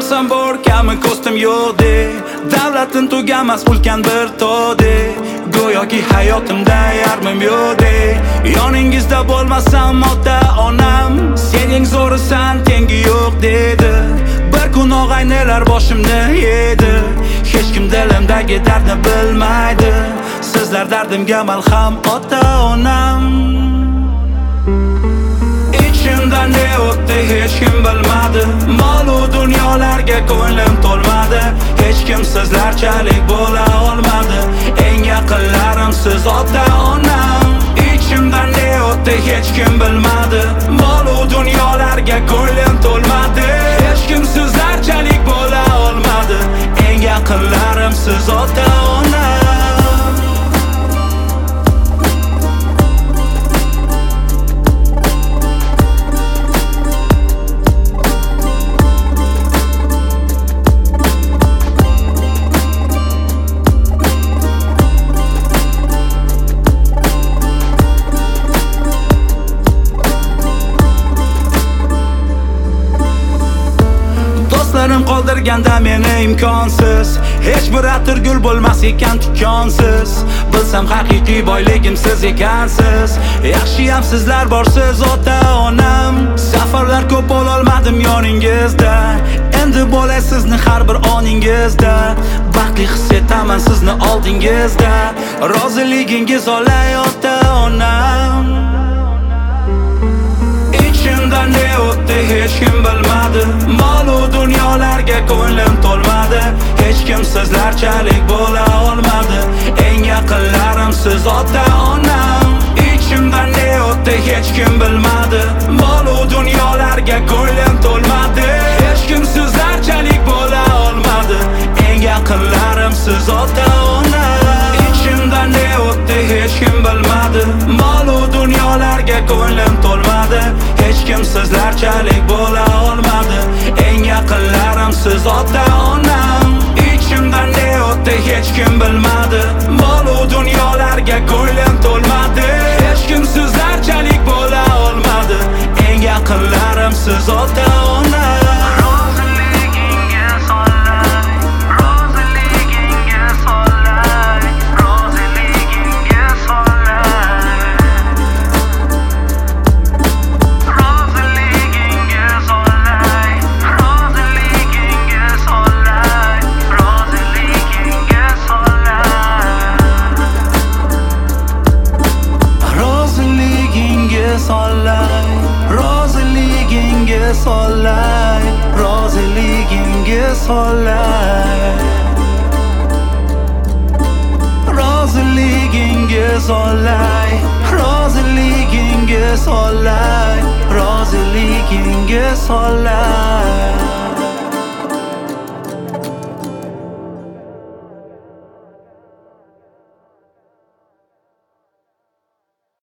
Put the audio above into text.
narsam bor, kami ko'stim yo'qdek. Davlatim tugamas ulkan bir tog'dek. Go'yoki hayotimda yarmim yo'qdek. Yoningizda bo'lmasam ota-onam, sening zo'risan, tengi yo'q dedi. Bir kun og'aynilar boshimni yedi. Hech kim dilimdagi dardni bilmaydi. Sizlar dardimga malham ota-onam. Ichimdan ne o'tdi hech kim bilmadi. Mol-u dunyolarga ko'nglim to'lmadi. Hech kim sizlarchalik bo'la olmadi. Eng yaqinlarim siz ota-onam. Ichimdan ne o'tdi hech kim bilmadi. Mol-u dunyolarga ko'nglim to'lmadi. Hech kim sizlarchalik bo'la olmadi. Eng yaqinlarim siz ota-onam. Do'stlarim qoldirganda meni imkonsiz. Hech bir atir gul bo'lmas ekan tikonsiz. Bilsam haqiqiy boyligim siz ekansiz. Yaxshiyam sizlar borsiz ota-onam. Safarlar ko'p bo'lolmadim yoningizda. Endi bo'lay sizni har bir oningizda. Baxtli his etaman sizni oldingizda. Roziligingiz olay ota-onam. Ichimdan ne o'tdi hech kim bilmadi. Mol-u dunyolarga ko'nglim to'lmadi. Hech kim sizlarchalik bo'la olmadi. Eng yaqinlarim siz ota-onam. Ichimdan ne o'tdi hech kim bilmadi. Mol-u dunyolarga ko'nglim to'lmadi. Hech kim sizlarchalik bo'la olmadi. Eng yaqinlarim siz ota-onam. Ichimdan ne o'tdi hech kim bilmadi. Mol-u dunyolarga ko'nglim to'lmadi. Hech kim sizlarchalik bo'la olmadi. Eng yaqinlarim siz ota-onam. Ichimdan ne o'tdi hech kim bilmadi. Mol-u dunyolarga ko'nglim to'lmadi. Hech kim sizlarchalik bo'la olmadi. Eng yaqinlarim siz ota-onam. Roziligingiz olay, roziligingiz olay. Roziligingiz olay, roziligingiz olay, roziligingiz olay.